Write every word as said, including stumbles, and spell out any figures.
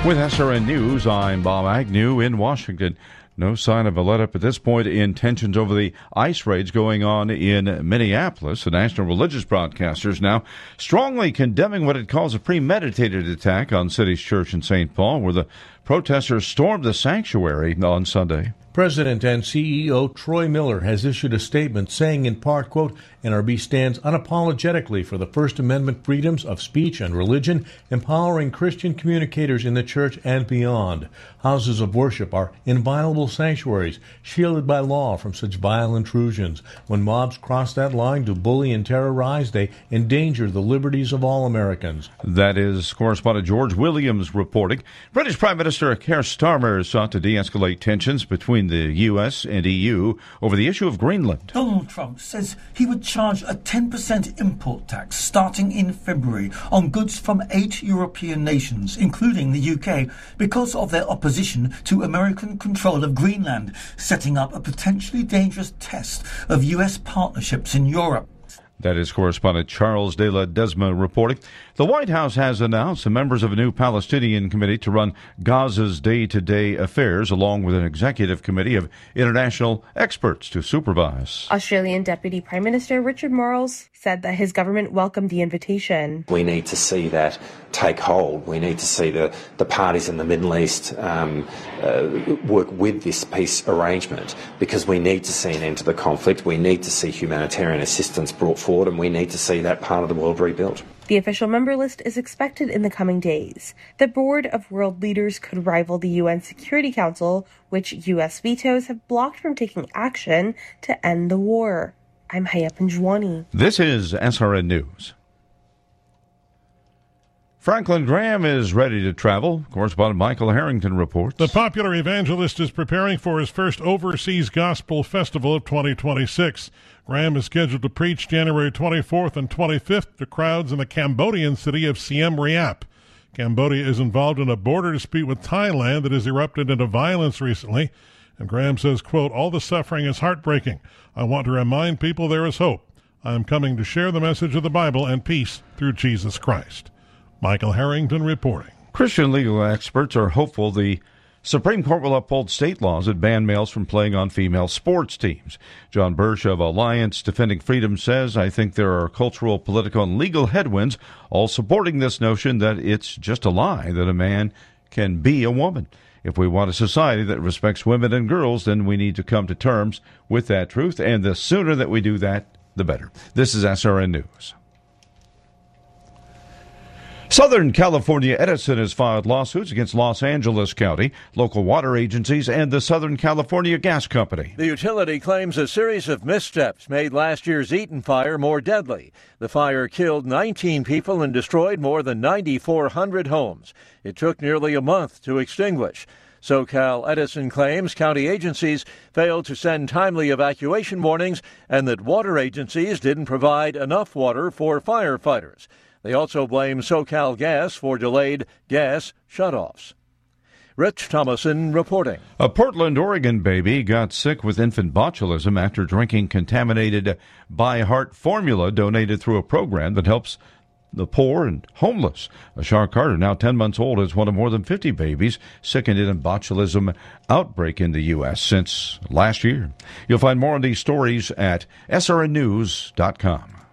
With S R N News, I'm Bob Agnew in Washington. No sign of a let-up at this point in tensions over the ICE raids going on in Minneapolis. The National Religious Broadcasters now strongly condemning what it calls a premeditated attack on City's Church in Saint Paul, where the protesters stormed the sanctuary on Sunday. President and C E O Troy Miller has issued a statement saying in part, quote, N R B stands unapologetically for the First Amendment freedoms of speech and religion, empowering Christian communicators in the church and beyond. Houses of worship are inviolable sanctuaries, shielded by law from such vile intrusions. When mobs cross that line to bully and terrorize, they endanger the liberties of all Americans. That is correspondent George Williams reporting. British Prime Minister Keir Starmer sought to de-escalate tensions between the U S and E U over the issue of Greenland. Donald Trump says he would charge a ten percent import tax starting in February on goods from eight European nations, including the U K, because of their opposition to American control of Greenland, setting up a potentially dangerous test of U S partnerships in Europe. That is correspondent Charles de la Desma reporting. The White House has announced the members of a new Palestinian committee to run Gaza's day-to-day affairs, along with an executive committee of international experts to supervise. Australian Deputy Prime Minister Richard Marles said that his government welcomed the invitation. We need to see that take hold. We need to see the, the parties in the Middle East um, uh, work with this peace arrangement, because we need to see an end to the conflict. We need to see humanitarian assistance brought forward, and we need to see that part of the world rebuilt. The official member list is expected in the coming days. The board of world leaders could rival the U N Security Council, which U S vetoes have blocked from taking action to end the war. I'm Haya Panjwani. This is S R N News. Franklin Graham is ready to travel. Correspondent Michael Harrington reports. The popular evangelist is preparing for his first overseas gospel festival of twenty twenty-six. Graham is scheduled to preach January twenty-fourth and twenty-fifth to crowds in the Cambodian city of Siem Reap. Cambodia is involved in a border dispute with Thailand that has erupted into violence recently. And Graham says, quote, all the suffering is heartbreaking. I want to remind people there is hope. I am coming to share the message of the Bible and peace through Jesus Christ. Michael Harrington reporting. Christian legal experts are hopeful the Supreme Court will uphold state laws that ban males from playing on female sports teams. John Birch of Alliance Defending Freedom says, I think there are cultural, political, and legal headwinds all supporting this notion that it's just a lie that a man can be a woman. If we want a society that respects women and girls, then we need to come to terms with that truth, and the sooner that we do that, the better. This is S R N News. Southern California Edison has filed lawsuits against Los Angeles County, local water agencies, and the Southern California Gas Company. The utility claims a series of missteps made last year's Eaton fire more deadly. The fire killed nineteen people and destroyed more than nine thousand four hundred homes. It took nearly a month to extinguish. SoCal Edison claims county agencies failed to send timely evacuation warnings and that water agencies didn't provide enough water for firefighters. They also blame SoCal Gas for delayed gas shutoffs. Rich Thomason reporting. A Portland, Oregon baby got sick with infant botulism after drinking contaminated By Heart formula donated through a program that helps the poor and homeless. Ashar Carter, now ten months old, is one of more than fifty babies sickened in a botulism outbreak in the U S since last year. You'll find more on these stories at S R N news dot com.